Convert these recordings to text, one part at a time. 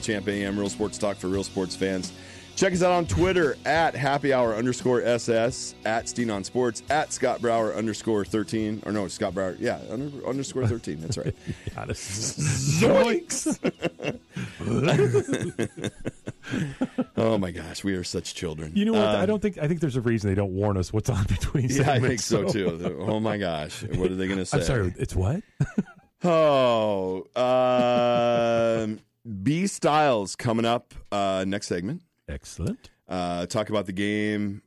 Champ AM, Real Sports Talk for real sports fans. Check us out on Twitter at @happyhour_SS, at Steen on Sports, at Scott Brower _13. Or no, Scott Brower. Yeah, _13. That's right. Zoinks! Oh my gosh, we are such children. You know what? I think there's a reason they don't warn us what's on between segments. Yeah, I think so too. Oh my gosh, what are they going to say? I'm sorry, it's what? B Styles coming up next segment. Excellent. Talk about the game.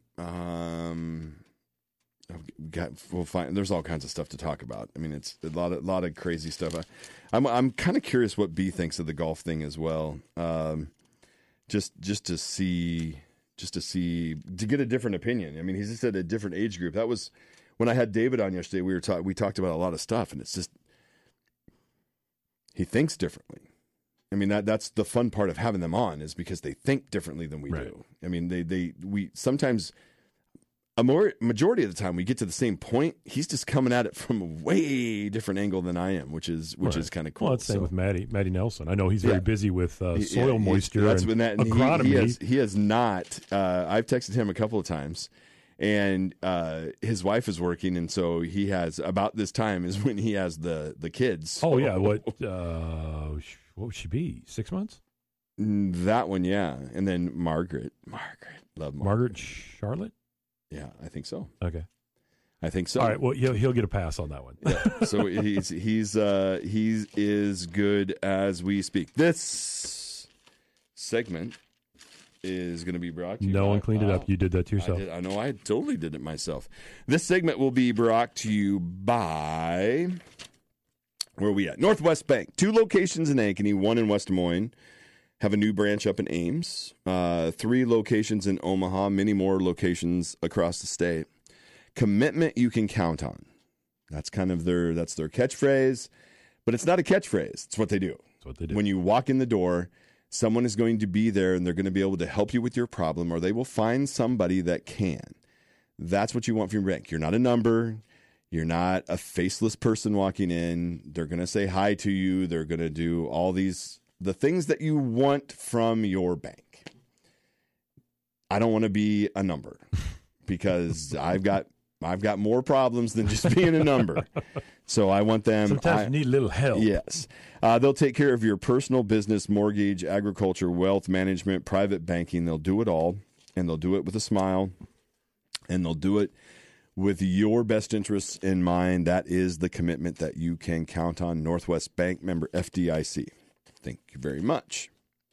We'll find. There's all kinds of stuff to talk about. I mean, it's a lot of crazy stuff. I'm kind of curious what B thinks of the golf thing as well. Just to get a different opinion. I mean, he's just at a different age group. That was when I had David on yesterday. We talked about a lot of stuff, and it's just he thinks differently. I mean, that's the fun part of having them on, is because they think differently than we do. I mean, we sometimes, majority of the time, we get to the same point. He's just coming at it from a way different angle than I am, which is kind of cool. Well, it's the same with Maddie Nelson. I know he's very busy with soil moisture and agronomy. He has not. I've texted him a couple of times, and his wife is working, and so he has, about this time is when he has the kids. So. Oh yeah, what would she be? 6 months? That one, yeah. And then Margaret. Love Margaret. Charlotte? Yeah, I think so. Okay. I think so. All right, well, he'll get a pass on that one. Yeah. So he is good as we speak. This segment is going to be brought to you. No one cleaned it up. You did that to yourself. I know. I totally did it myself. This segment will be brought to you by... Where are we at? Northwest Bank. 2 locations in Ankeny, 1 in West Des Moines. Have a new branch up in Ames. 3 locations in Omaha. Many more locations across the state. Commitment you can count on. That's kind of their catchphrase. But it's not a catchphrase. It's what they do. It's what they do. When you walk in the door, someone is going to be there, and they're going to be able to help you with your problem, or they will find somebody that can. That's what you want from your bank. You're not a number. You're not a faceless person walking in. They're going to say hi to you. They're going to do all the things that you want from your bank. I don't want to be a number because I've got more problems than just being a number. So I want them. Sometimes you need a little help. Yes. They'll take care of your personal business, mortgage, agriculture, wealth management, private banking. They'll do it all, and they'll do it with a smile, and they'll do it with your best interests in mind. That is the commitment that you can count on. Northwest Bank, member FDIC. Thank you very much.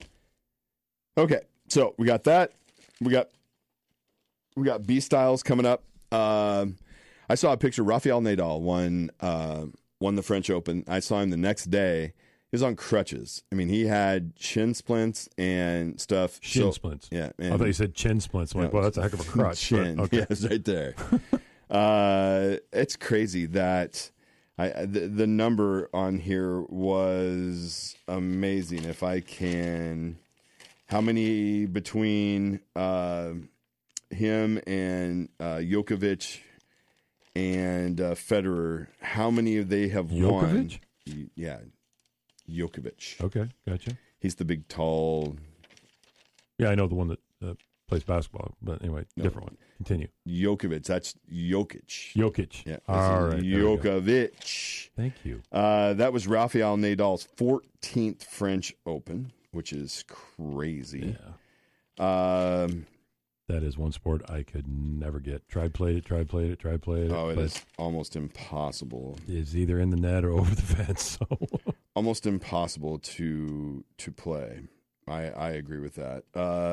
Okay, so we got that. We got B Styles coming up. I saw a picture. Rafael Nadal won the French Open. I saw him the next day. He was on crutches. I mean, he had shin splints and stuff. Splints. Yeah. I thought you said chin splints. I'm like, well, that's a heck of a crutch. Chin. Okay. Yes, right there. It's crazy that the number on here was amazing. If I can, how many between him and Djokovic and Federer, how many of they have won? Yeah, Djokovic. Okay, gotcha. He's the big, tall. Yeah, I know the one that plays basketball, but anyway, different one. Continue. Djokovic. That's Jokic. Jokic. Yeah. All right. Djokovic. Thank you. That was Rafael Nadal's 14th French Open, which is crazy. Yeah. That is one sport I could never get. Played it. Oh, it is almost impossible. It's either in the net or over the fence. So. Almost impossible to play. I agree with that.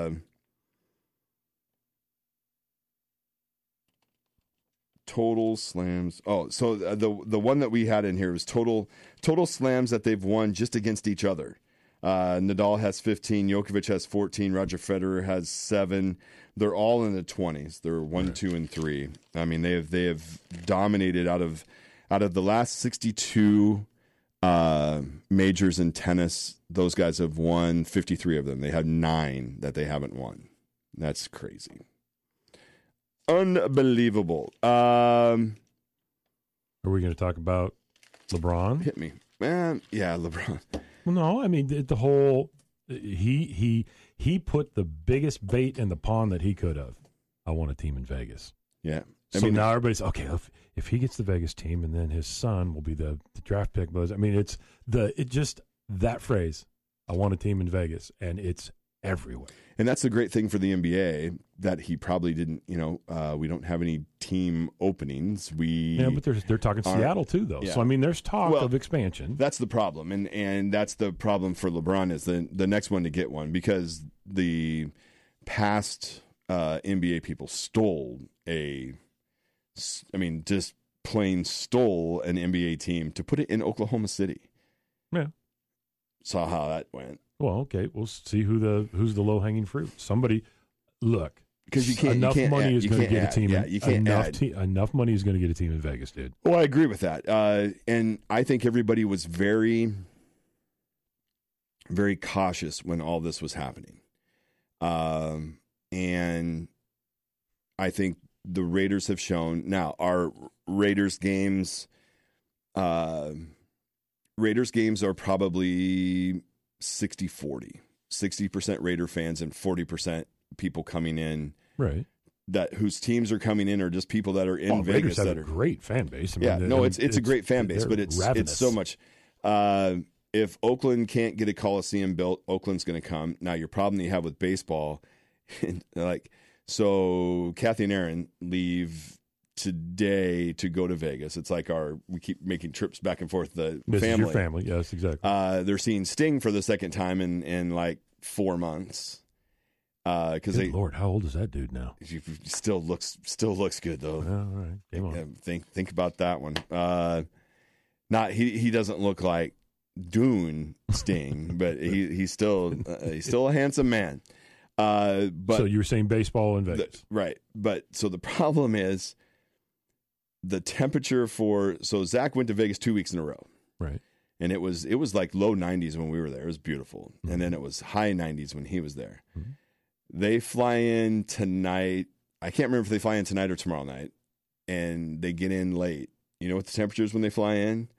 Total slams. Oh, so the one that we had in here was total slams that they've won just against each other. Nadal has 15, Djokovic has 14, Roger Federer has 7. They're all in the 20s. They're 1, 2, and 3. I mean, they have dominated out of the last 62 majors in tennis. Those guys have won 53 of them. They have 9 that they haven't won. That's crazy. Unbelievable. Are we going to talk about LeBron? Hit me, man. Yeah, LeBron. Well, no, I mean the whole He put the biggest bait in the pond that he could have. I want a team in Vegas. Yeah. Now everybody's okay. If he gets the Vegas team, and then his son will be the draft pick. I mean, it's just that phrase. I want a team in Vegas, and it's everywhere. And that's the great thing for the NBA that he probably didn't. We don't have any team openings. But they're talking Seattle too, though. Yeah. So I mean, there's talk of expansion. That's the problem, and that's the problem for LeBron is the next one to get one, because the past NBA people just plain stole an NBA team to put it in Oklahoma City. Yeah. Saw how that went. Well, okay, we'll see who's the low hanging fruit. Somebody, look, because enough money is going to get a team. You can't enough money is going to get a team in Vegas, dude. Well, I agree with that, and I think everybody was very, very cautious when all this was happening, and I think the Raiders have shown now. Our Raiders games are probably 60-40, 60% Raider fans and 40% people coming in, right? That whose teams are coming in are just people that are in Vegas. Raiders have that a great fan base. It's a great fan base, but it's so much. If Oakland can't get a Coliseum built, Oakland's going to come. Now your problem that you have with baseball, so Kathy and Aaron leave today to go to Vegas. It's like we keep making trips back and forth. This family, is your family, yes, exactly. They're seeing Sting for the second time in like 4 months. Because Lord, how old is that dude now? He still looks good though. Yeah, all right, game on. Think about that one. He doesn't look like Dune Sting, but he's still a handsome man. But so you were saying baseball in Vegas, right? But so the problem is the temperature so Zach went to Vegas 2 weeks in a row, right? And it was like low 90s when we were there. It was beautiful, mm-hmm. And then it was high 90s when he was there. Mm-hmm. They fly in tonight. I can't remember if they fly in tonight or tomorrow night, and they get in late. You know what the temperature is when they fly in?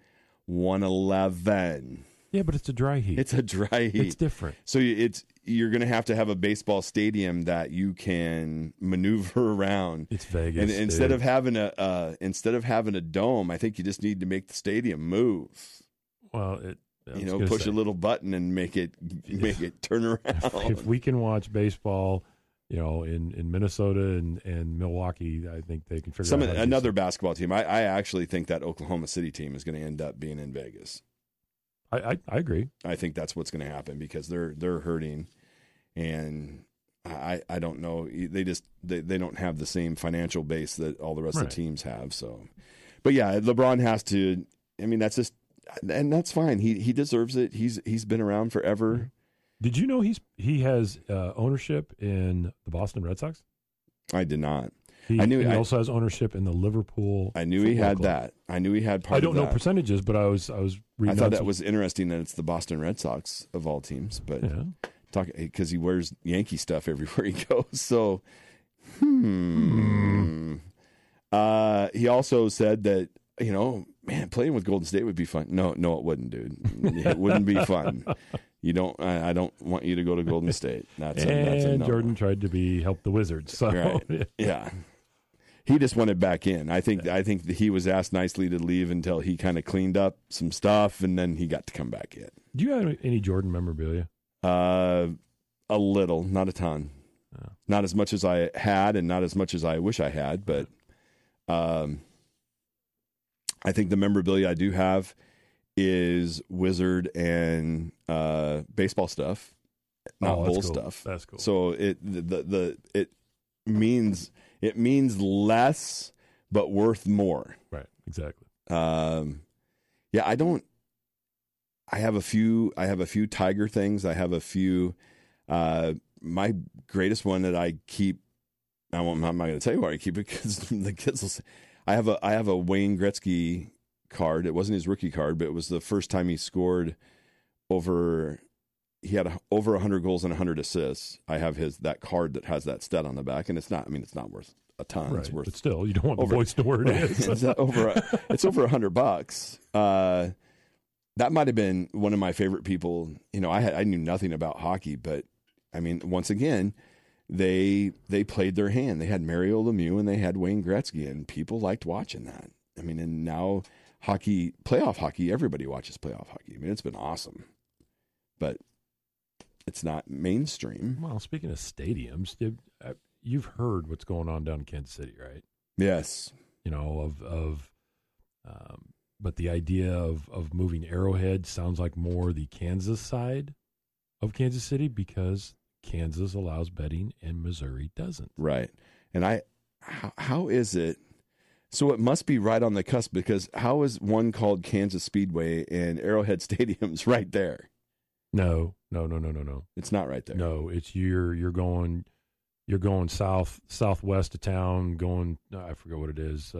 111. Yeah, but it's a dry heat. It's a dry heat. It's different. So you're going to have a baseball stadium that you can maneuver around. It's Vegas. And instead of having a dome, I think you just need to make the stadium move. Well, push a little button and make it turn around. If we can watch baseball, in Minnesota and Milwaukee, I think they can figure out another basketball team. I actually think that Oklahoma City team is going to end up being in Vegas. I agree. I think that's what's going to happen because they're hurting, and I don't know. They don't have the same financial base that all the rest of the teams have. So, but yeah, LeBron has to. I mean, that's just, and that's fine. He deserves it. He's been around forever. Did you know he has ownership in the Boston Red Sox? I did not. He also has ownership in the Liverpool. I knew he had club. That. I knew he had part. I don't know percentages, but I was reading. I thought that was interesting that it's the Boston Red Sox of all teams, but because he wears Yankee stuff everywhere he goes. So, he also said that playing with Golden State would be fun. No, it wouldn't, dude. It wouldn't be fun. You don't. I don't want you to go to Golden State. That's a no. Jordan tried to help the Wizards. So. Right. Yeah. He just wanted back in. I think that he was asked nicely to leave until he kind of cleaned up some stuff, and then he got to come back in. Do you have any Jordan memorabilia? A little, not a ton. Oh. Not as much as I had, and not as much as I wish I had. But I think the memorabilia I do have is Wizard and baseball stuff, not Bull stuff. That's cool. So it means less, but worth more. Right. Exactly. Yeah, I don't. I have a few Tiger things. I have a few. My greatest one that I keep. I'm not going to tell you where I keep it because the kids will say. I have a Wayne Gretzky card. It wasn't his rookie card, but it was the first time he scored over. He had over 100 goals and 100 assists. I have that card that has that stat on the back, and it's not. I mean, it's not worth a ton. Right. It's worth. But still, you don't want the voice to where it is. It's over $100. that might have been one of my favorite people. You know, I knew nothing about hockey, but I mean, once again, they played their hand. They had Mario Lemieux and they had Wayne Gretzky, and people liked watching that. I mean, and now hockey, playoff hockey, everybody watches playoff hockey. I mean, it's been awesome, but it's not mainstream. Well, speaking of stadiums, you've heard what's going on down in Kansas City, right? Yes. You know, but the idea of moving Arrowhead sounds like more the Kansas side of Kansas City because Kansas allows betting and Missouri doesn't. Right. And how is it? So it must be right on the cusp, because how is one called Kansas Speedway and Arrowhead Stadium's right there? No. It's not right there. No, it's you're going southwest of town, going, I forget what it is.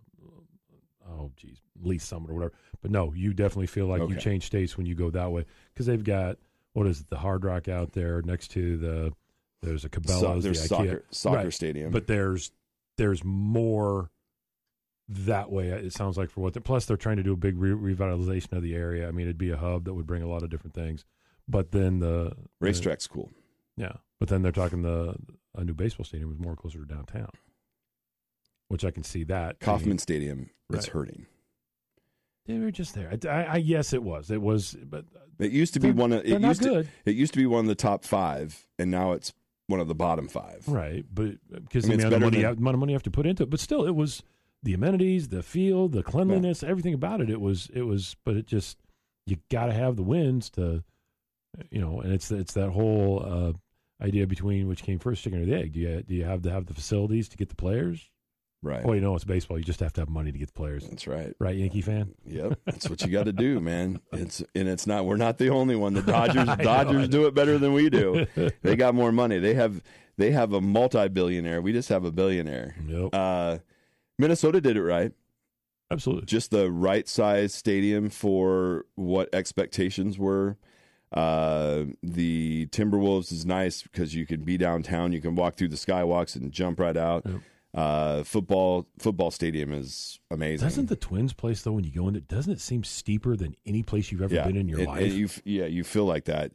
Lee Summit or whatever. But no, you definitely feel like you change states when you go that way, because they've got, what is it, the Hard Rock out there next to there's a Cabela's, there's soccer right. Stadium. But there's more that way, it sounds like, plus they're trying to do a big revitalization of the area. I mean, it'd be a hub that would bring a lot of different things. But then the racetrack's cool. Yeah. But then they're talking a new baseball stadium is more closer to downtown, which I can see that. Kauffman Stadium is hurting. They were just there. Yes, it was. It was, but it used to be one of. It used to be one of the top 5, and now it's one of the bottom 5. Right, but because the amount of money you have to put into it, but still, it was the amenities, the field, the cleanliness, everything about it. It was. But it just, you got to have the wins to, and it's that whole idea between which came first, chicken or the egg. Do you have to have the facilities to get the players? Right. Oh, it's baseball. You just have to have money to get the players. That's right. Right, Yankee fan? Yep. That's what you got to do, man. We're not the only one. The Dodgers do it better than we do. They got more money. They have a multi-billionaire. We just have a billionaire. Yep. Minnesota did it right. Absolutely. Just the right size stadium for what expectations were. The Timberwolves is nice because you can be downtown. You can walk through the skywalks and jump right out. Yep. Football stadium is amazing. Doesn't the Twins place, though, when you go in, doesn't it seem steeper than any place you've ever been in your life? You feel like that.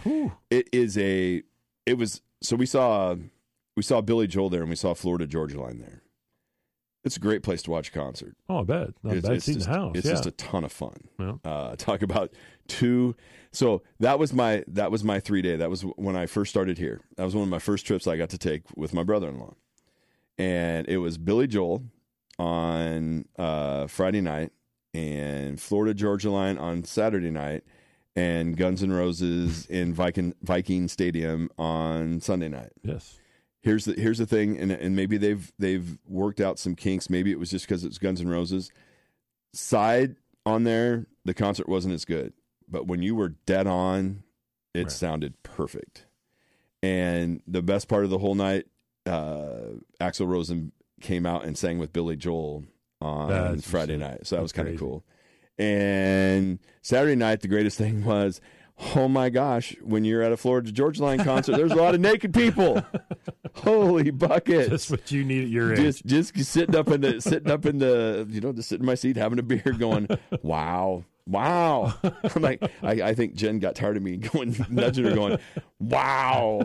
So we saw Billy Joel there, and we saw Florida Georgia Line there. It's a great place to watch a concert. Oh, I bet. Not a bad seat in the house. It's just a ton of fun. Yeah. Talk about two. So that was my 3-day. That was when I first started here. That was one of my first trips I got to take with my brother-in-law. And it was Billy Joel on Friday night, and Florida Georgia Line on Saturday night, and Guns N' Roses in Viking Stadium on Sunday night. Yes. Here's the thing, and maybe they've worked out some kinks. Maybe it was just because it's Guns N' Roses. Side on there, the concert wasn't as good, but when you were dead on, it sounded perfect. And the best part of the whole night, Axl Rosen came out and sang with Billy Joel on Friday night. So that was kind of cool. And Saturday night, the greatest thing was, oh my gosh, when you're at a Florida Georgia Line concert, there's a lot of naked people. Holy buckets. That's what you need at your age. Just sitting up in the, just sitting in my seat, having a beer going, wow. I'm like, I think Jen got tired of me nudging her going, wow.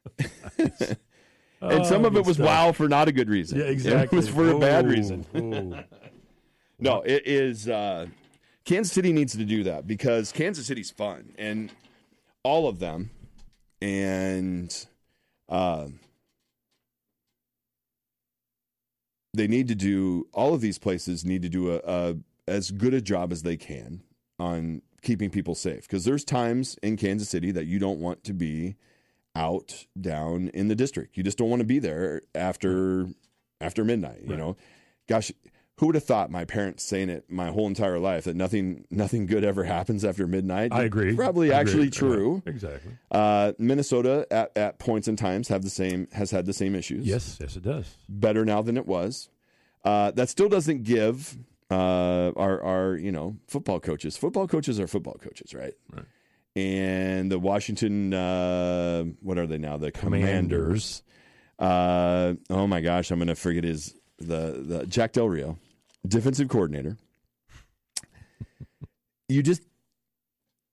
And some of it was wow for not a good reason. Yeah, exactly. It was for a bad reason. No, it is. Kansas City needs to do that because Kansas City's fun, and all of them, and they need to do. All of these places need to do as good a job as they can on keeping people safe, because there's times in Kansas City that you don't want to be out down in the district. You just don't want to be there after midnight. You know, gosh, who would have thought? My parents saying it my whole entire life that nothing good ever happens after midnight. I agree. Probably actually true. Exactly. Minnesota at points and times has had the same issues. Yes, it does. Better now than it was. That still doesn't give our football coaches. Football coaches are football coaches, right? Right. And the Washington, what are they now? The Commanders. Oh my gosh, I'm going to forget the Jack Del Rio, defensive coordinator.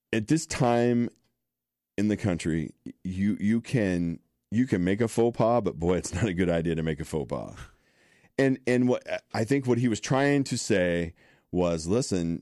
at this time in the country, you can make a faux pas, but boy, it's not a good idea to make a faux pas. And what I think what he was trying to say was, listen,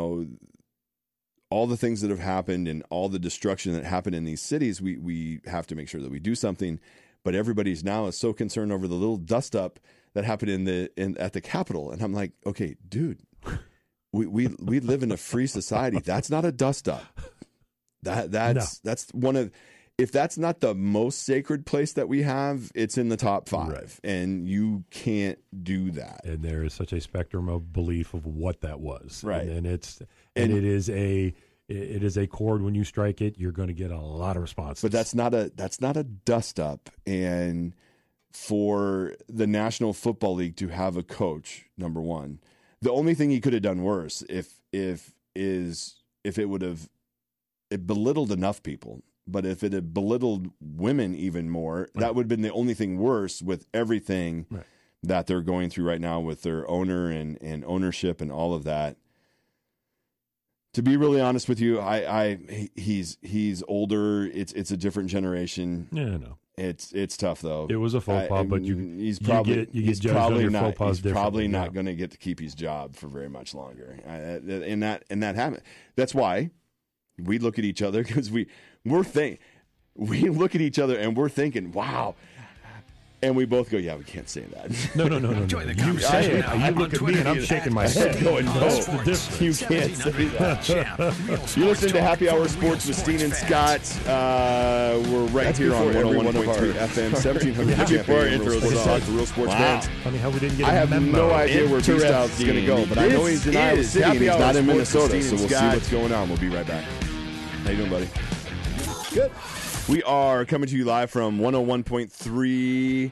all the things that have happened and all the destruction that happened in these cities, we have to make sure that we do something. But everybody's now is so concerned over the little dust up that happened at the Capitol. And I'm like, okay, dude, we live in a free society. That's not a dust up. That's one of, if that's not the most sacred place that we have, it's in the top 5, right. And you can't do that. And there is such a spectrum of belief of what that was, right? And it is a chord. When you strike it, you're going to get a lot of responses. But that's not a dust up. And for the National Football League to have a coach, number one, the only thing he could have done worse if it would have belittled enough people. But if it had belittled women even more, right, that would have been the only thing worse with everything, right, that they're going through right now with their owner and ownership and all of that. To be really honest with you, he's older. It's a different generation. Yeah, I know. It's tough though. It was a faux pas, but he's probably not going to get to keep his job for very much longer. And that happened. That's why we look at each other, because we look at each other and we're thinking, wow. And we both go, yeah, we can't say that. No. You say it. You look at me and I'm shaking my head. Going, no, that's the difference. You can't say that. You listen to Happy Hour Sports with Steen and Scott. We're right here on 101.3 FM, 1700 before our intros talk to real sports fans. Funny how we didn't get I have no idea where B-Styles is going to go, but I know he's in Iowa City and he's not in Minnesota, so we'll see what's going on. We'll be right back. How you doing, buddy? Good. We are coming to you live from 101.3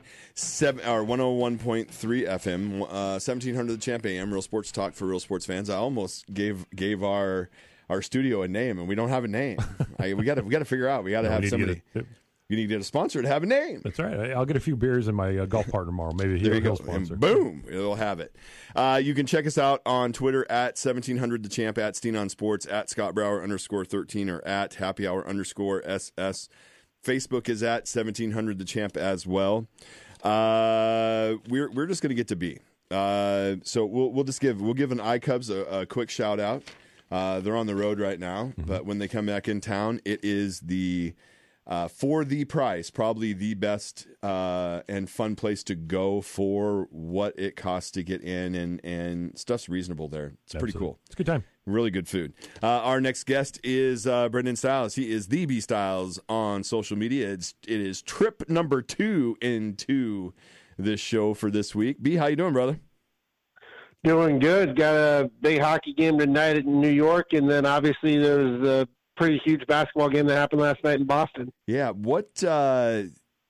FM, 1700 The Champ AM, Real Sports Talk for real sports fans. I almost gave our studio a name, and we don't have a name. We got to figure out. We got to have somebody. You need to get a sponsor to have a name. That's right. I'll get a few beers in my golf partner tomorrow. Maybe he'll sponsor. And boom, it'll have it. You can check us out on Twitter at 1700 The Champ, at Steen on Sports, at Scott Brower _13, or at Happy Hour _SS. Facebook is at 1700 The Champ as well. We're just going to get to be. So we'll give an iCubs a quick shout out. They're on the road right now, but when they come back in town, it is the for the price, probably the best and fun place to go for what it costs to get in, and stuff's reasonable there. It's pretty cool. It's a good time. Really good food. Our next guest is Brendan Styles. He is the B Styles on social media. It is trip number 2 into this show for this week. B, how you doing, brother? Doing good. Got a big hockey game tonight in New York, and then obviously there's a pretty huge basketball game that happened last night in Boston. Yeah, what for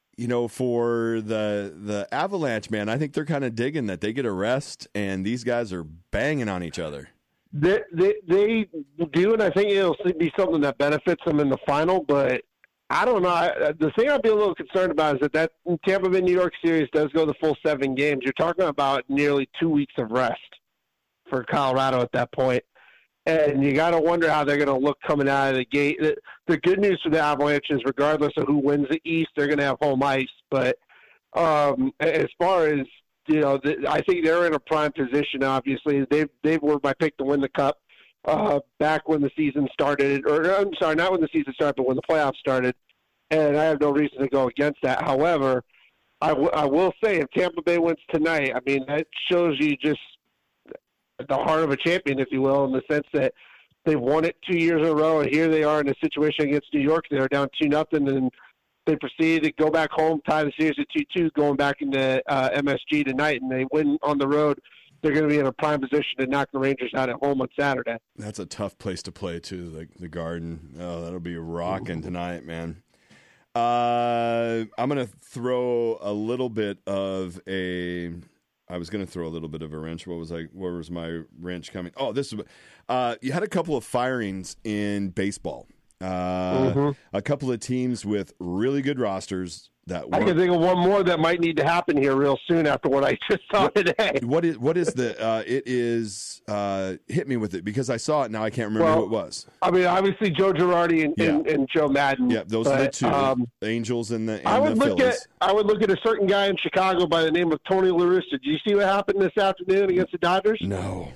the Avalanche, man, I think they're kind of digging that they get a rest, and these guys are banging on each other. They do, and I think it'll be something that benefits them in the final, but I don't know. The thing I'd be a little concerned about is that Tampa Bay New York series does go the full 7 games. You're talking about nearly 2 weeks of rest for Colorado at that point. And you got to wonder how they're going to look coming out of the gate. The good news for the Avalanche is regardless of who wins the East, they're going to have home ice. But as far as, I think they're in a prime position, obviously. They were my pick to win the Cup back when the season started. Or, I'm sorry, not when the season started, but when the playoffs started. And I have no reason to go against that. However, I will say if Tampa Bay wins tonight, I mean, that shows you just the heart of a champion, if you will, in the sense that they've won it 2 years in a row, and here they are in a situation against New York. They're down 2-0, and they proceeded to go back home, tie the series at 2-2, going back into MSG tonight, and they win on the road. They're going to be in a prime position to knock the Rangers out at home on Saturday. That's a tough place to play, too, the Garden. Oh, that'll be rocking tonight, man. I'm going to throw a little bit of a... I was going to throw a little bit of a wrench. Where was my wrench coming? Oh, this is. You had a couple of firings in baseball, A couple of teams with really good rosters. I can think of one more that might need to happen here real soon after what I just saw today. What is the? It is. Hit me with it because I saw it now. I can't remember who it was. I mean, obviously Joe Girardi and Joe Madden. Yeah, those are the two. The Angels and the Phillies. I would look at a certain guy in Chicago by the name of Tony La Russa. Did you see what happened this afternoon against the Dodgers? No.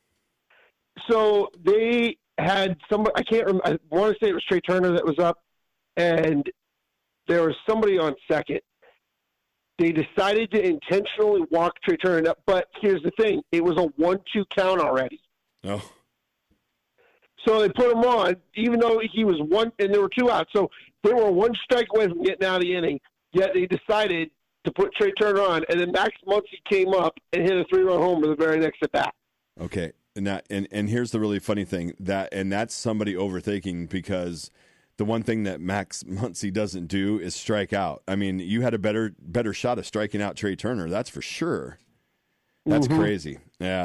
So they had somebody. I can't remember. I want to say it was Trey Turner that was up, and there was somebody on second. They decided to intentionally walk Trey Turner up, but here's the thing. It was a 1-2 count already. Oh. So they put him on, even though he was one, and there were 2 outs. So they were 1 strike away from getting out of the inning, yet they decided to put Trey Turner on, and then Max Muncy came up and hit a 3-run homer the very next at-bat. Okay. And here's the really funny thing. That's somebody overthinking because – the one thing that Max Muncy doesn't do is strike out. I mean, you had a better shot of striking out Trey Turner. That's for sure. That's crazy. Yeah,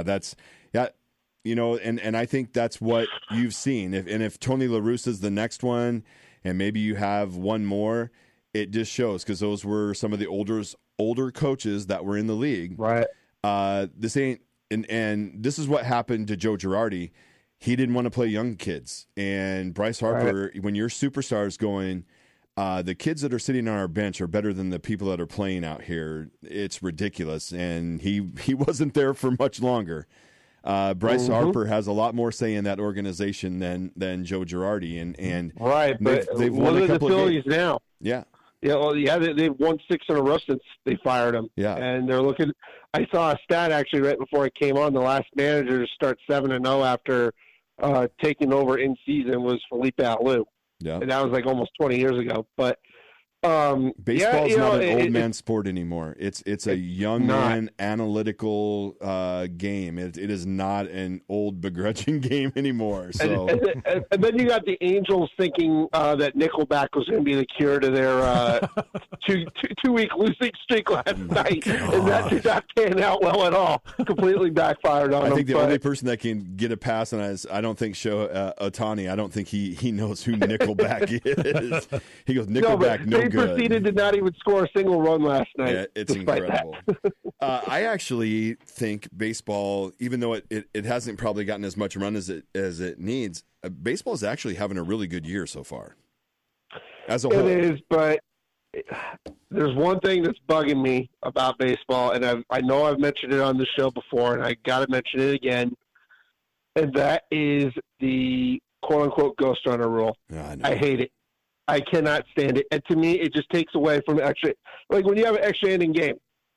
and I think that's what you've seen. If Tony La Russa is the next one, and maybe you have one more, it just shows because those were some of the older coaches that were in the league. Right. This ain't and this is what happened to Joe Girardi. He didn't want to play young kids. And Bryce Harper, when your superstars going, the kids that are sitting on our bench are better than the people that are playing out here. It's ridiculous. And he wasn't there for much longer. Bryce Harper has a lot more say in that organization than Joe Girardi. And right, but they've won a couple of Phillies now. Yeah. Yeah, well, they've won 6 in a row since they fired him. Yeah, and they're looking. I saw a stat actually right before I came on. The last manager to start 7-0 after taking over in season was Felipe Alou. Yeah, and that was like almost 20 years ago. But baseball's not an old man sport anymore. It's a young man analytical game. It is not an old begrudging game anymore. So and then you got the Angels thinking that Nickelback was going to be the cure to their two-week losing streak last night, and that did not pan out well at all. Completely backfired on them. I think the only person that can get a pass on is I don't think Ohtani. I don't think he knows who Nickelback is. He goes Nickelback. They proceeded to not even score a single run last night. Yeah, it's incredible. I actually think baseball, even though it hasn't probably gotten as much run as it needs, baseball is actually having a really good year so far. As a whole, it is. But there's one thing that's bugging me about baseball, and I know I've mentioned it on the show before, and I got to mention it again, and that is the quote unquote ghost runner rule. I hate it. I cannot stand it. And to me, it just takes away from extra. Like when you have an extra inning game,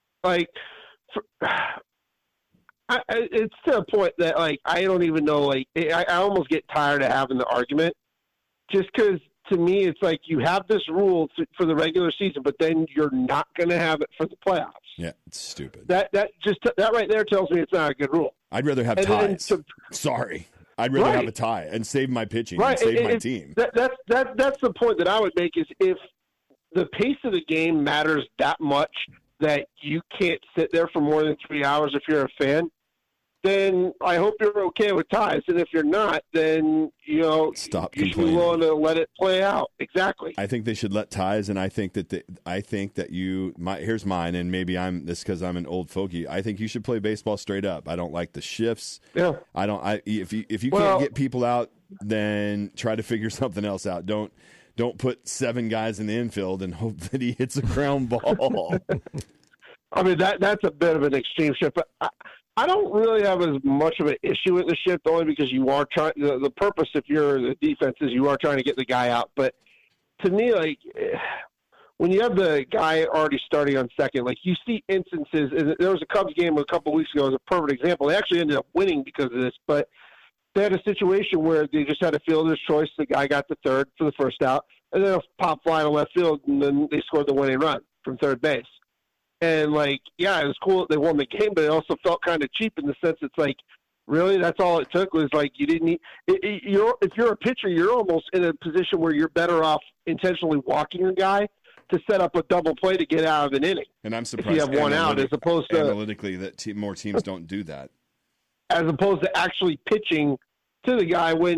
it's to a point that I don't even know. I almost get tired of having the argument, just because to me it's like you have this rule for the regular season, but then you're not going to have it for the playoffs. Yeah, it's stupid. That right there tells me it's not a good rule. I'd rather have ties. Sorry. I'd rather have a tie and save my pitching and save my team. That's the point that I would make is if the pace of the game matters that much that you can't sit there for more than 3 hours if you're a fan, then I hope you're okay with ties. And if you're not, then, stop you complaining. should be willing to let it play out. Exactly. I think they should let ties, and I think that here's mine, and maybe this because I'm an old fogey. I think you should play baseball straight up. I don't like the shifts. Yeah. If you can't get people out, then try to figure something else out. Don't put 7 guys in the infield and hope that he hits a ground ball. I mean, that's a bit of an extreme shift, but I don't really have as much of an issue with the shift, only because you are trying. The purpose, if you're the defense, is you are trying to get the guy out. But to me, when you have the guy already starting on second, you see instances. And there was a Cubs game a couple of weeks ago. It was a perfect example. They actually ended up winning because of this, but they had a situation where they just had a fielder's choice. The guy got the third for the first out, and then a pop fly to left field, and then they scored the winning run from third base. And, it was cool that they won the game, but it also felt kind of cheap in the sense it's really, that's all it took was, you didn't need – if you're a pitcher, you're almost in a position where you're better off intentionally walking a guy to set up a double play to get out of an inning. And I'm surprised if you have one out as opposed to – analytically that more teams don't do that. As opposed to actually pitching to the guy when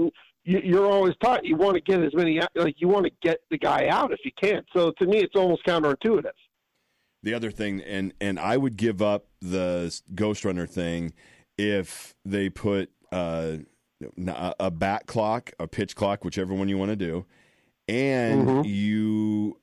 you're always taught you want to get as many, like you want to get the guy out if you can. So to me, it's almost counterintuitive. The other thing, and I would give up the Ghost Runner thing if they put a bat clock, a pitch clock, whichever one you want to do, and you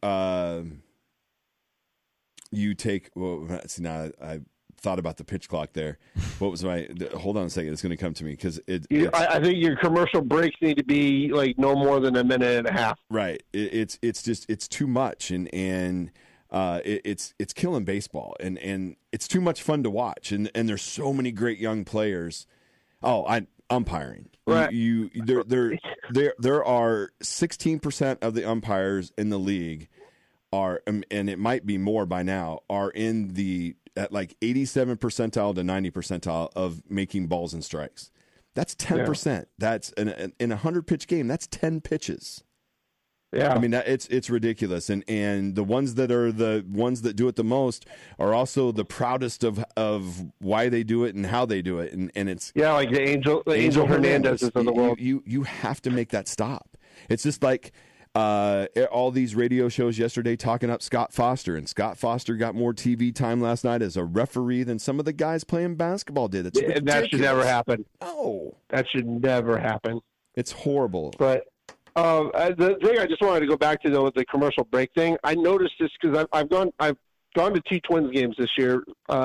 take. Well, see, now I thought about the pitch clock there. What was my? Hold on a second. It's going to come to me because I think your commercial breaks need to be like no more than a minute and a half. Right. It's too much, and it's killing baseball, and it's too much fun to watch, and there's so many great young players. Umpiring. Right. There are 16% of the umpires in the league are, and it might be more by now, are in the at like 87 percentile to 90 percentile of making balls and strikes. That's 10%. Yeah. That's in a 100-pitch game. That's 10 pitches. Yeah, I mean it's ridiculous, and the ones that are the ones that do it the most are also the proudest of why they do it and how they do it, and it's like the Angel Hernandez of the world. You have to make that stop. It's just like all these radio shows yesterday talking up Scott Foster, and Scott Foster got more TV time last night as a referee than some of the guys playing basketball did. It's ridiculous. That should never happen. No, that should never happen. It's horrible, but. The thing I just wanted to go back to, though, with the commercial break thing, I noticed this because I've gone to 2 Twins games this year.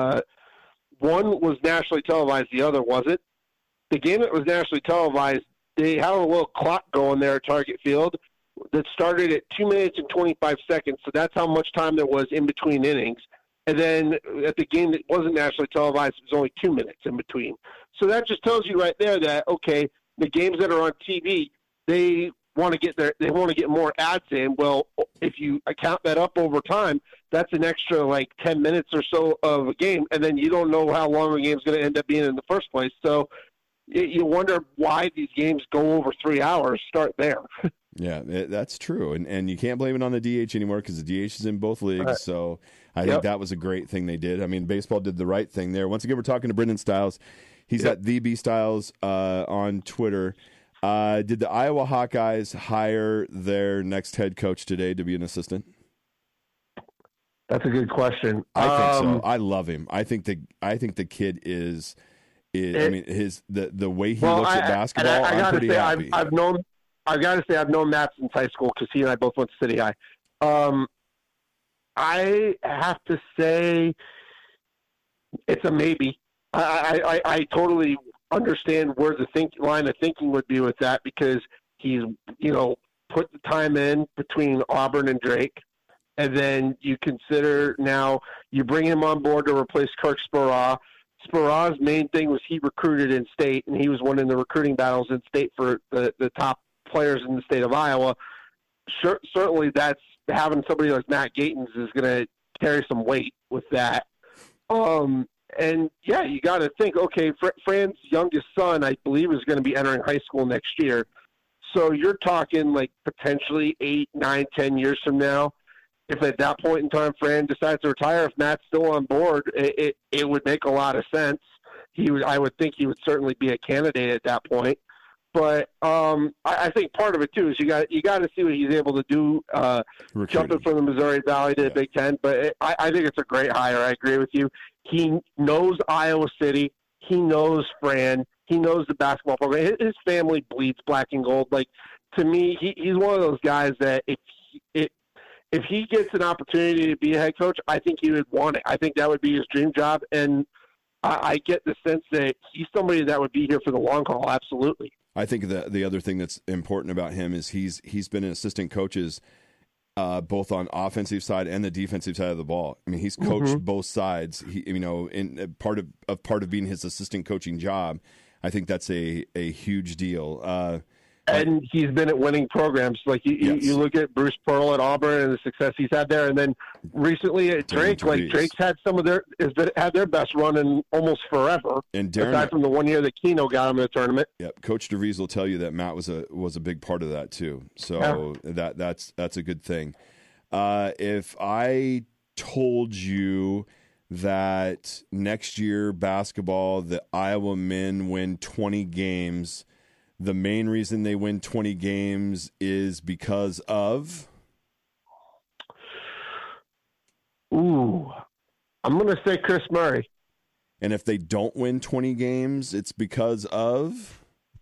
One was nationally televised, the other wasn't. The game that was nationally televised, they had a little clock going there at Target Field that started at 2 minutes and 25 seconds, so that's how much time there was in between innings. And then at the game that wasn't nationally televised, it was only 2 minutes in between. So that just tells you right there that, okay, the games that are on TV, they want to get more ads in. Well, if you account that up over time, that's an extra like 10 minutes or so of a game, and then you don't know how long a game's going to end up being in the first place. So you wonder why these games go over 3 hours. Start there. Yeah, that's true, and you can't blame it on the DH anymore because the DH is in both leagues. Right. So I think that was a great thing they did. I mean, baseball did the right thing there. Once again, we're talking to Brendan Stiles. He's at the B Stiles on Twitter. Did the Iowa Hawkeyes hire their next head coach today to be an assistant? That's a good question. I think so. I love him. I think the kid is I mean, the way he looks at basketball. I'm pretty happy. I've known Matt since high school because he and I both went to City High. I have to say it's a maybe. I totally understand where the line of thinking would be with that because he's, put the time in between Auburn and Drake, and then you consider now you bring him on board to replace Kirk Speraw. Speraw's main thing was he recruited in state, and he was winning the recruiting battles in state for the top players in the state of Iowa. Certainly that's having somebody like Matt Gatens is going to carry some weight with that. And yeah, you got to think, okay, Fran's youngest son, I believe, is going to be entering high school next year. So you're talking like potentially 8, 9, 10 years from now. If at that point in time Fran decides to retire, if Matt's still on board, it would make a lot of sense. I would think he would certainly be a candidate at that point. But I think part of it too is you got to see what he's able to do, jumping from the Missouri Valley to the Big Ten. But I think it's a great hire. I agree with you. He knows Iowa City. He knows Fran. He knows the basketball program. His family bleeds black and gold. Like, to me, he's one of those guys that if he gets an opportunity to be a head coach, I think he would want it. I think that would be his dream job. And I get the sense that he's somebody that would be here for the long haul. Absolutely. I think the other thing that's important about him is he's been an assistant coaches both on offensive side and the defensive side of the ball. I mean, he's coached both sides. In part of being his assistant coaching job, I think that's a huge deal. And he's been at winning programs. Like you look at Bruce Pearl at Auburn and the success he's had there, and then recently at Drake. Like Drake's had had their best run in almost forever. And aside from the 1 year that Keno got him in the tournament. Yep, Coach DeVries will tell you that Matt was a big part of that too. So that's a good thing. If I told you that next year basketball, the Iowa men win 20 games, the main reason they win 20 games is because of? Ooh, I'm going to say Chris Murray. And if they don't win 20 games, it's because of?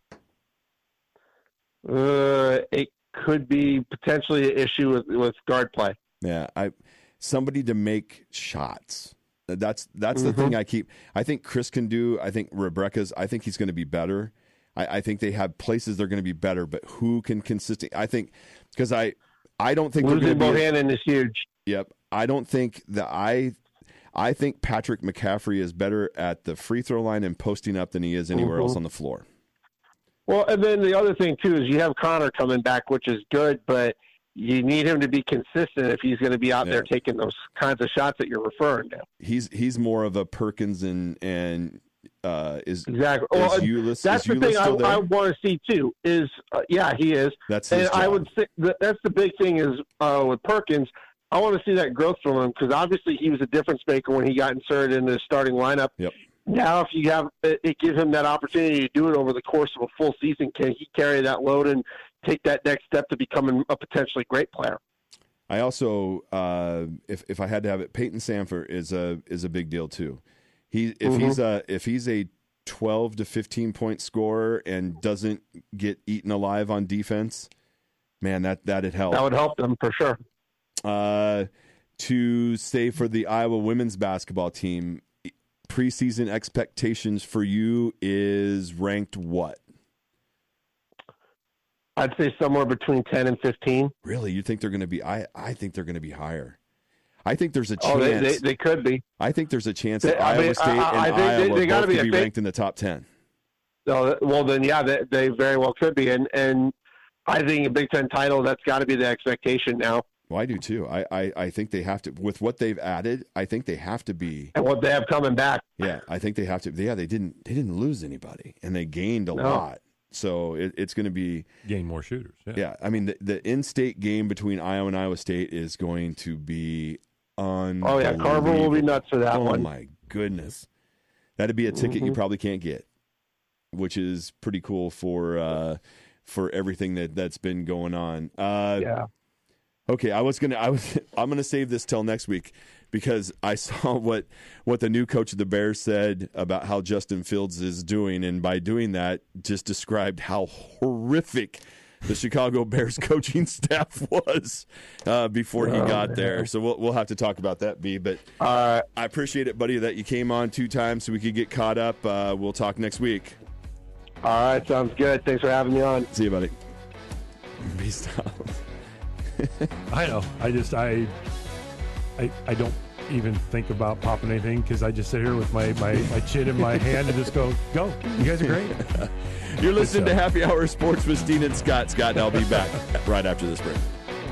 It could be potentially an issue with guard play. Yeah, somebody to make shots. That's the thing I think Chris can do. I think I think he's going to be better. I think they have places they're going to be better, but who can consistently? I think because I don't think losing Bohannon is huge. Yep, I don't think that I think Patrick McCaffrey is better at the free throw line and posting up than he is anywhere else on the floor. Well, and then the other thing too is you have Connor coming back, which is good, but you need him to be consistent if he's going to be out there taking those kinds of shots that you're referring to. He's more of a Perkins and is exactly. Is Ulis, that's the thing I want to see too. Is he is. That's his job. I would say that's the big thing is with Perkins. I want to see that growth from him because obviously he was a difference maker when he got inserted in the starting lineup. Yep. Now, if you have it, gives him that opportunity to do it over the course of a full season. Can he carry that load and take that next step to becoming a potentially great player? I also, if I had to have it, Peyton Sandfort is a big deal too. If he's a 12 to 15 point scorer and doesn't get eaten alive on defense, man, that'd help. That would help them for sure. To say for the Iowa women's basketball team, preseason expectations for you is ranked what? I'd say somewhere between 10 and 15. Really? You think they're going to be? I think they're going to be higher. I think there's a chance. They could be. I think there's a chance that Iowa State and Iowa both could be ranked in the top 10. Well, then, they very well could be. And I think a Big Ten title, that's got to be the expectation now. Well, I do too. I think they have to, with what they've added, I think they have to be. And what they have coming back. Yeah, I think they have to. Yeah, they didn't lose anybody, and they gained a lot. So it's going to be gain more shooters. Yeah, I mean the in-state game between Iowa and Iowa State is going to be unbelievable. Oh yeah, Carver will be nuts for that one. Oh my goodness, that'd be a ticket you probably can't get, which is pretty cool for everything that's been going on. Yeah. Okay, I'm gonna save this till next week because I saw what the new coach of the Bears said about how Justin Fields is doing, and by doing that, just described how horrific the Chicago Bears coaching staff was before he got there. So we'll have to talk about that, B. But I appreciate it, buddy, that you came on 2 times so we could get caught up. We'll talk next week. All right, sounds good. Thanks for having me on. See you, buddy. Peace out. I know. I don't even think about popping anything because I just sit here with my chin in my hand and just go. You guys are great. You're listening to Happy Hour Sports with Steen and Scott. Scott and I'll be back right after this break.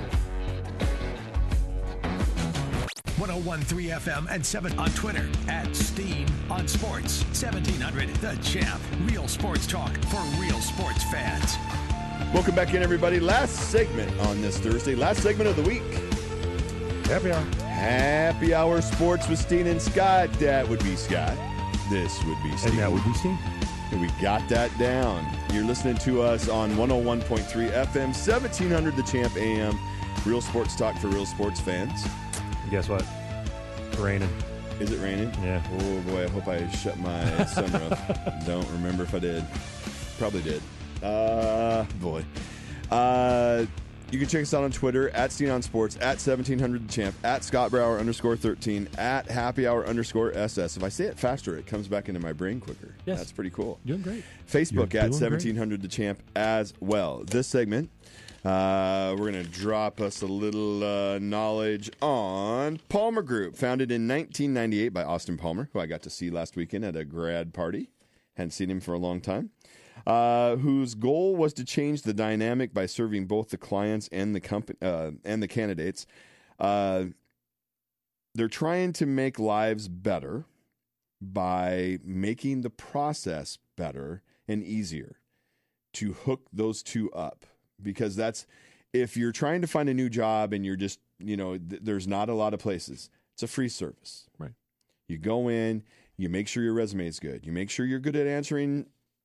101.3 FM and 7 on Twitter at Steen on Sports. 1700 The Champ. Real sports talk for real sports fans. Welcome back in, everybody. Last segment on this Thursday. Last segment of the week. Happy Hour. Happy Hour Sports with Steen and Scott. That would be Scott. This would be Steen. And that would be Steen. And we got that down. You're listening to us on 101.3 FM, 1700 The Champ AM. Real sports talk for real sports fans. And guess what? It's raining. Is it raining? Yeah. Oh, boy. I hope I shut my sunroof. Don't remember if I did. Probably did. Boy. You can check us out on Twitter at Steen on Sports, at 1700 The Champ, at ScottBrower_13, at Happy Hour_SS. If I say it faster, it comes back into my brain quicker. Yes. That's pretty cool. Doing great. Facebook at 1700 The Champ as well. This segment, we're going to drop us a little knowledge on Palmer Group, founded in 1998 by Austin Palmer, who I got to see last weekend at a grad party. Hadn't seen him for a long time. Whose goal was to change the dynamic by serving both the clients and the company and the candidates. They're trying to make lives better by making the process better and easier to hook those two up. Because that's, if you're trying to find a new job and you're just, there's not a lot of places, it's a free service. Right. You go in, you make sure your resume is good. You make sure you're good at answering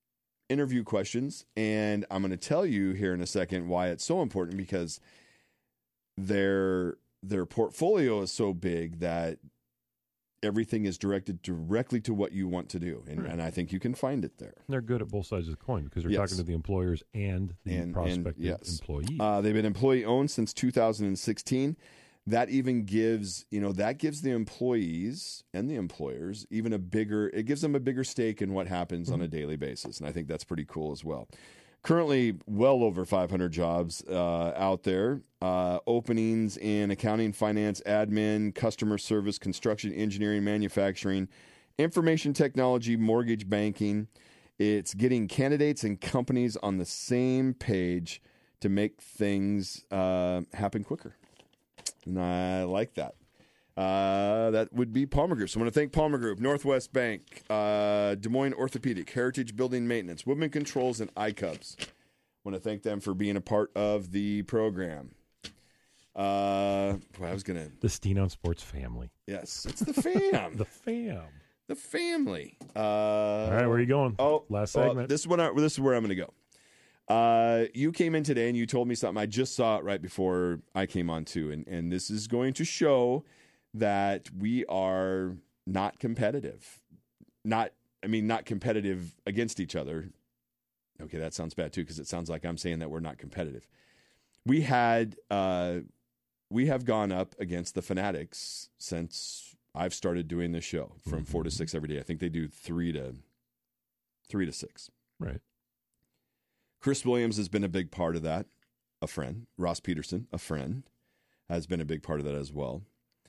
interview questions, and I'm going to tell you here in a second why it's so important, because their portfolio is so big that everything is directed directly to what you want to do, and I think you can find it there. They're good at both sides of the coin because they're talking to the employers and the prospective employees. They've been employee-owned since 2016. That even gives the employees and the employers it gives them a bigger stake in what happens on a daily basis. And I think that's pretty cool as well. Currently, well over 500 jobs out there. Openings in accounting, finance, admin, customer service, construction, engineering, manufacturing, information technology, mortgage banking. It's getting candidates and companies on the same page to make things happen quicker. And I like that. That would be Palmer Group. So I want to thank Palmer Group, Northwest Bank, Des Moines Orthopedic, Heritage Building Maintenance, Woodman Controls, and iCubs. I want to thank them for being a part of the program. The Steen on Sports family. Yes, it's the fam. The family. All right, where are you going? Last segment. This is where I'm going to go. You came in today and you told me something. I just saw it right before I came on too. And this is going to show that we are not competitive. Not competitive against each other. Okay, that sounds bad too, because it sounds like I'm saying that we're not competitive. We have gone up against the Fanatics since I've started doing this show from 4 to 6 every day. I think they do 3 to 6. Right. Chris Williams has been a big part of that. A friend. Ross Peterson, a friend, has been a big part of that as well.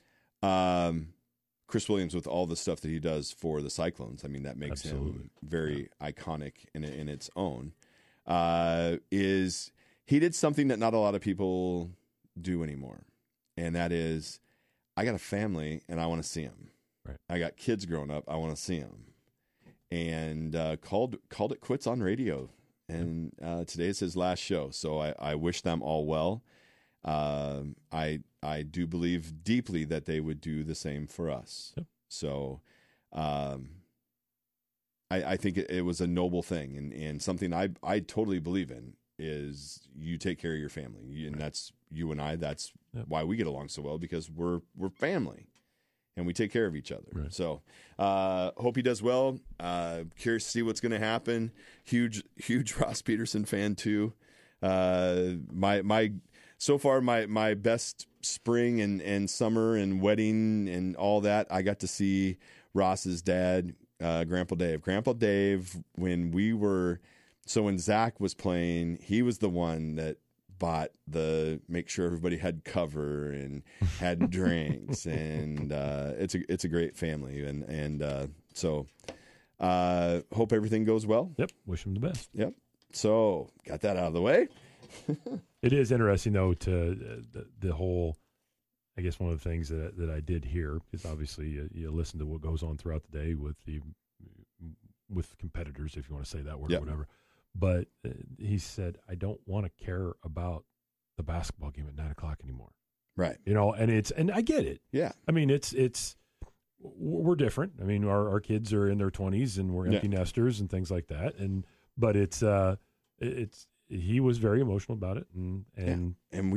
Chris Williams, with all the stuff that he does for the Cyclones, I mean, that makes him very iconic in its own. He did something that not a lot of people do anymore, and that is, I got a family and I want to see them. Right. I got kids growing up. I want to see them, and called it quits on radio. And today is his last show, so I wish them all well. I do believe deeply that they would do the same for us. Yep. So I think it was a noble thing, and something I totally believe in is you take care of your family, and that's you and I. That's why we get along so well, because we're family. And we take care of each other. Right. So hope he does well. Curious to see what's going to happen. Huge Ross Peterson fan too. My best spring and summer and wedding and all that, I got to see Ross's dad, Grandpa Dave. Grandpa Dave, when Zach was playing, he was the one that bought make sure everybody had cover and had drinks, and it's a great family, and so hope everything goes well. Yep, wish him the best. Yep. So got that out of the way. It is interesting though to the whole. I guess one of the things that I did hear is obviously you listen to what goes on throughout the day with competitors, if you want to say that word or whatever. But he said, I don't want to care about the basketball game at 9:00 anymore. Right. And I get it. Yeah. I mean, we're different. I mean, our kids are in their 20s and we're empty nesters and things like that. But he was very emotional about it. And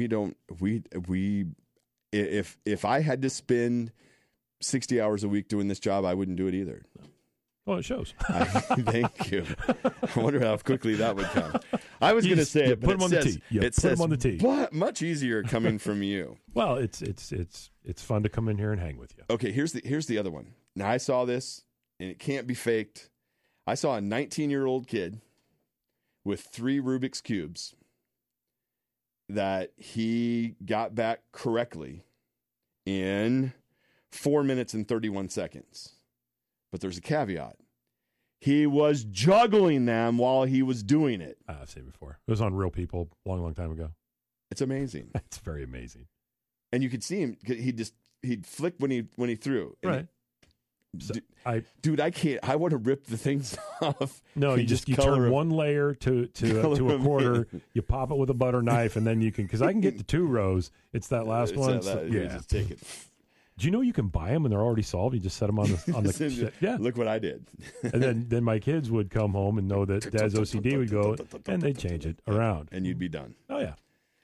if I had to spend 60 hours a week doing this job, I wouldn't do it either. Well, it shows. Thank you. I wonder how quickly that would come. I was going to say it, but put him on the tee. It says, on the tee. But much easier coming from you. Well, it's fun to come in here and hang with you. Okay, here's the other one. Now, I saw this, and it can't be faked. I saw a 19-year-old kid with 3 Rubik's Cubes that he got back correctly in 4 minutes and 31 seconds. But there's a caveat. He was juggling them while he was doing it. I've seen it before. It was on Real People a long, long time ago. It's amazing. It's very amazing. And you could see him. He'd flick when he threw. Right. I can't. I want to rip the things off. No, you turn one layer to a quarter. You pop it with a butter knife, and then you can. Because I can get the 2 rows. It's that last one. You just take it. Do you know you can buy them and they're already solved? You just set them on the shit. Yeah. Look what I did. And then my kids would come home and know that Dad's OCD would go, and they'd change it around. And you'd be done. Oh, yeah.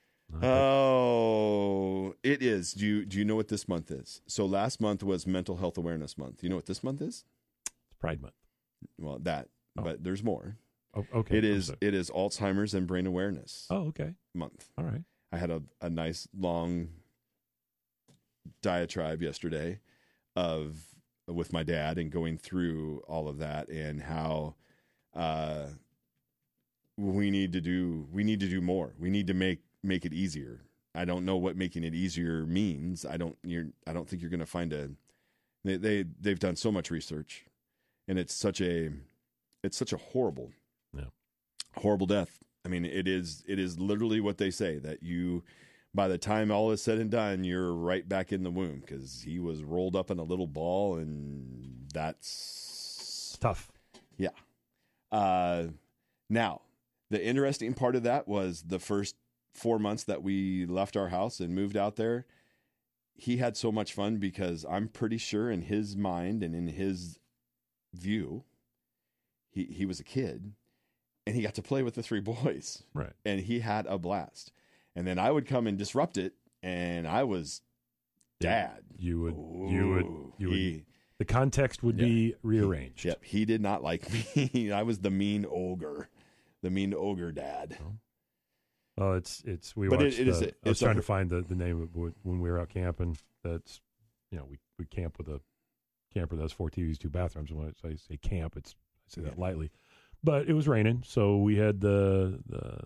Oh, it is. Do you know what this month is? So last month was Mental Health Awareness Month. Do you know what this month is? It's Pride Month. Well, but there's more. Oh, okay. It is Alzheimer's and Brain Awareness Month. All right. I had a nice long diatribe yesterday with my dad and going through all of that and how we need to do more. We need to make it easier. I don't know what making it easier means. I don't think you're going to find they've done so much research, and it's such a horrible death. I mean, it is literally what they say, that you, by the time all is said and done, you're right back in the womb, because he was rolled up in a little ball, and that's tough. Yeah. Now, the interesting part of that was the first 4 months that we left our house and moved out there. He had so much fun because I'm pretty sure in his mind and in his view, he was a kid. And he got to play with the 3 boys. Right. And he had a blast. And then I would come and disrupt it, and I was dad. You would the context would be rearranged. Yep. He did not like me. I was the mean ogre dad. Oh, it's we watched. I was trying to find the name of it when we were out camping. That's, we camp with a camper that has 4 TVs, 2 bathrooms. And when I say camp, I say that lightly. But it was raining, so we had the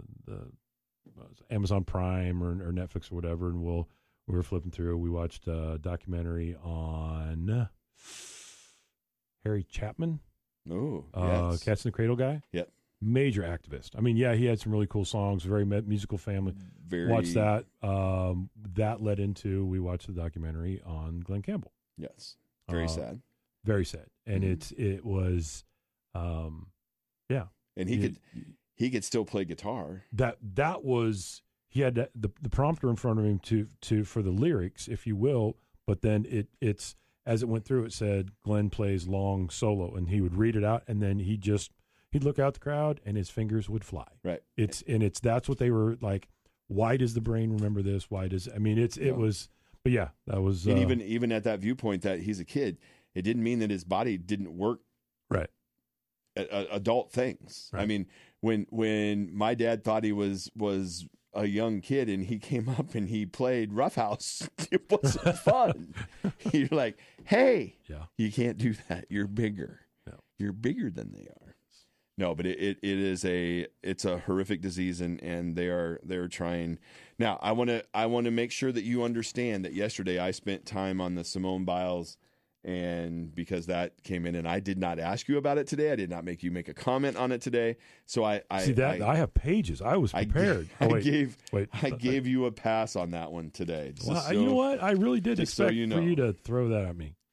Amazon Prime or Netflix or whatever, and we were flipping through. We watched a documentary on Harry Chapman. Oh, yes. Cats in the Cradle guy. Yep. Major activist. I mean, yeah, he had some really cool songs. Very musical family. Watched that. That led into, we watched the documentary on Glenn Campbell. Yes. Very sad. Very sad, and it was. Yeah, and he could still play guitar. That was, he had the prompter in front of him to for the lyrics, if you will. But then it's as it went through, it said Glenn plays long solo, and he would read it out, and then he'd look out the crowd, and his fingers would fly. Right. That's what they were like. Why does the brain remember this? It was. But yeah, that was. And even at that viewpoint that he's a kid, it didn't mean that his body didn't work. Right. Adult things. Right. I mean, when my dad thought he was a young kid and he came up and he played Rough House, it wasn't fun. You're like, hey, you can't do that. You're bigger. No. You're bigger than they are. No, but it's a horrific disease, and they're trying. Now, I want to make sure that you understand that yesterday I spent time on the Simone Biles. And because that came in, and I did not ask you about it today, I did not make you make a comment on it today. So I have pages. I was prepared. I gave you a pass on that one today. Well, you know what? I really did expect for you to throw that at me.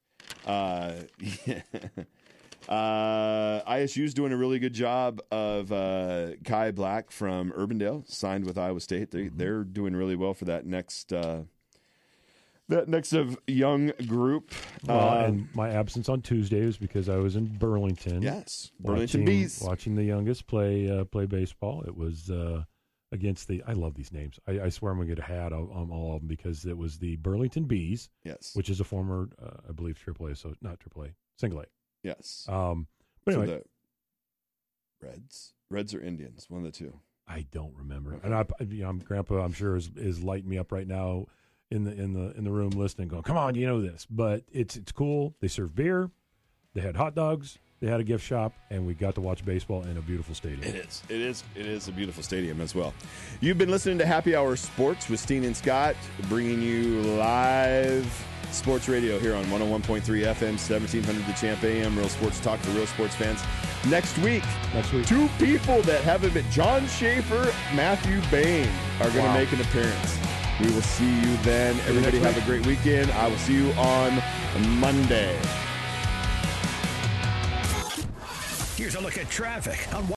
ISU's doing a really good job of Kai Black from Urbandale, signed with Iowa State. They're doing really well for that next. That next of young group. And my absence on Tuesday was because I was in Burlington. Yes, Burlington Bees. Watching the youngest play baseball. It was against I love these names. I swear I'm going to get a hat on all of them because it was the Burlington Bees. Yes. Which is a former, I believe, AAA, so not AAA, single A. Yes. But anyway. So the Reds or Indians, one of the two. I don't remember. Okay. And Grandpa, I'm sure, is lighting me up right now. In the room listening, going, come on, you know this. But it's cool. They serve beer. They had hot dogs. They had a gift shop, and we got to watch baseball in a beautiful stadium. It is a beautiful stadium as well. You've been listening to Happy Hour Sports with Steen and Scott, bringing you live sports radio here on 101.3 FM, 1700 The Champ AM, Real Sports Talk for real sports fans. Next week, 2 people that haven't been, John Schaefer, Matthew Bain, are going to make an appearance. We will see you then. Everybody have a great weekend. I will see you on Monday. Here's a look at traffic on